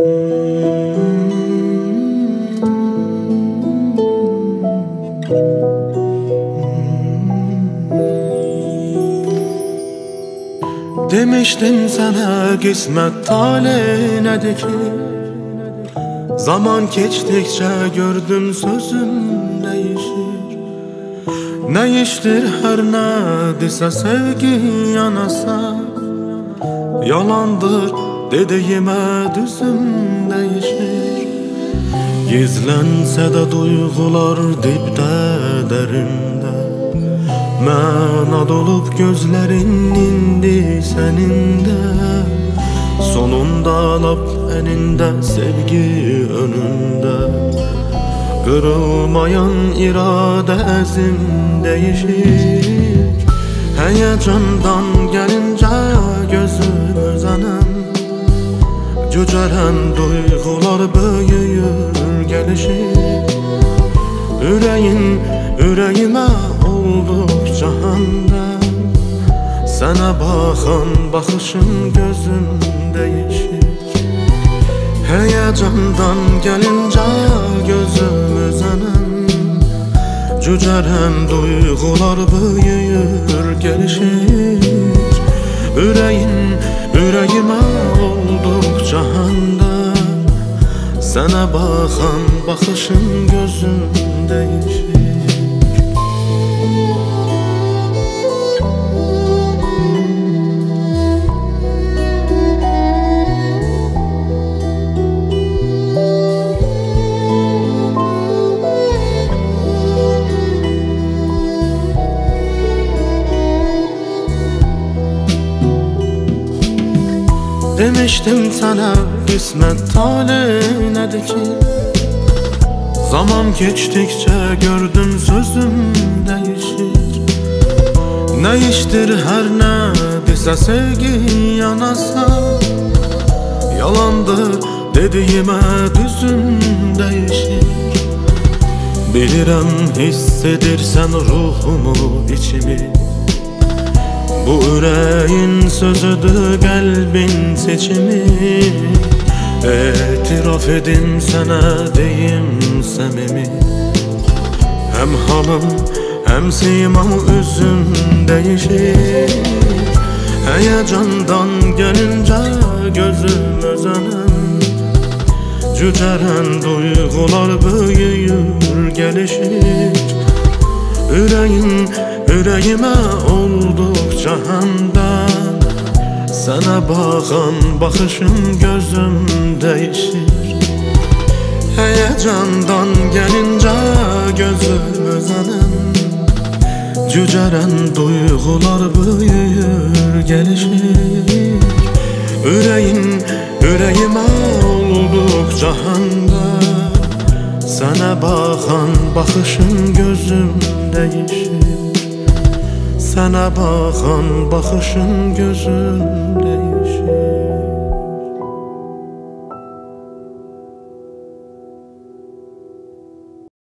Demiştim sana kısmet talihnedir ki, zaman geçtikçe gördüm sözüm değişir. Ne iştir her ne dese sevgi yanasa, yalandır dediğime düzüm değişir. Gizlense de duygular dipte derinde, Məna dolup gözlerin indi seninde. Sonunda lap eninde sevgi önünde, kırılmayan irade ezim değişir. Heyecandan gelince gözümüz anem, cücelen duygular büyür gelişir. Yüreğime oldukça hamdem, sana bakan bakışın gözüm değişir. Heyecandan gelince gözümüz anem, cücelen duygular büyür gelişir. Yüreğime oldukça hamdem, sana bakan bakışın gözüm değişir. Demiştim sana kısmet talihnedir ki, zaman geçtikçe gördüm sözüm değişir. Ne iştir her ne dese sevgi yanasa, yalandır dediğime düzüm değişir. Bilirəm hissedirsen ruhumu içimi, bu yüreğin sözüdür kalbin seçimi. İtiraf edim sana deyim samimi, hem halım hem simam üzüm değişir. Heyecandan gelince gözüm özenem, cücelen duygular büyür gelişir. Yüreğime oldukça hamdem, sana bakan bakışım gözüm değişir. Heyecandan gelince gözüm özenem, cücelen duygular büyür gelişir. Yüreğime oldukça hamdem, sana bakan bakışın gözüm değişir. Sana bakan bakışın gözüm değişir.